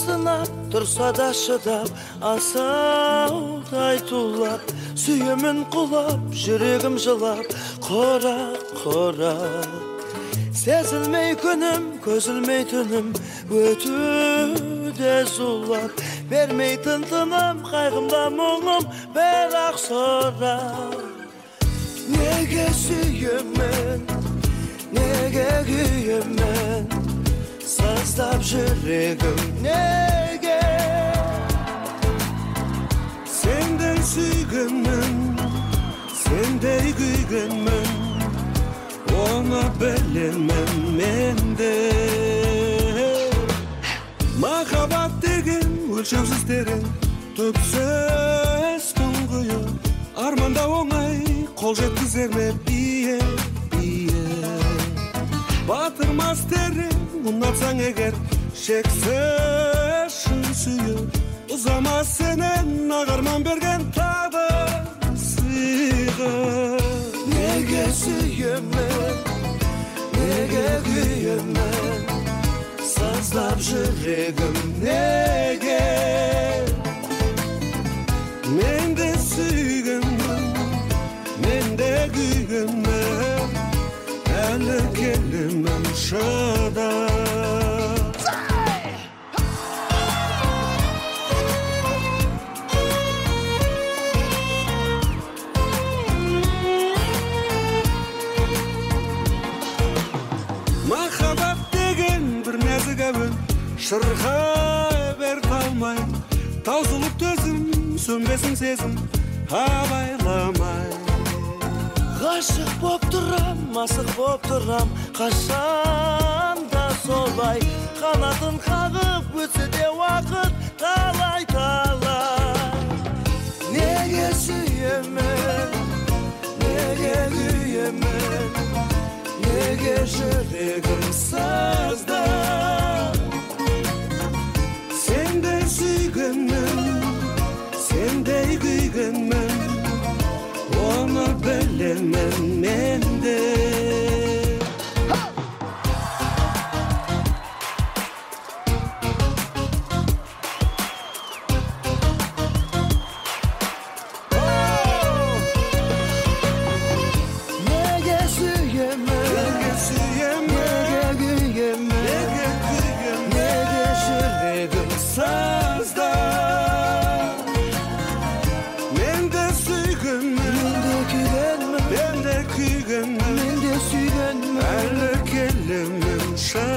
sınap tursa da şıdap asauday tulap süyemin kulap yüreğim жылап qora sezilmey günüm közülmey tünüm ötüde zulap vermey tıntınım kaygımda muğlum berak sonra nege süyemen nege güyemen sazlap yüreğim nege senden süygünüm sendey güygünüm ona bilemem mende Makabat degen ölçemsiz derin tüpsüz tunguyu armanda oңай kol жеткізер ме бие батырмас терің ұнатсаң егер шексіз шын сүйі ұзамас сенен ағарман берген тағы сыйға неге сүйемін неге күйемін саздап жүрегім неге мен де сүйгенмін мен де күйгенмін әлі келемін шыдап махаббат деген бір нәзік әуен шырға беріп алмай таусылып төзім сөнбесін сезім абайламай ғашық боп тұрам асық боп тұрам қашан да солай қанатын қағып өтсе де уақыт талай неге сүйемін неге күйемін неге жүрегім сазда сендей сүйгенмін сендей күйгенмін оны білемін мен де әлі келемін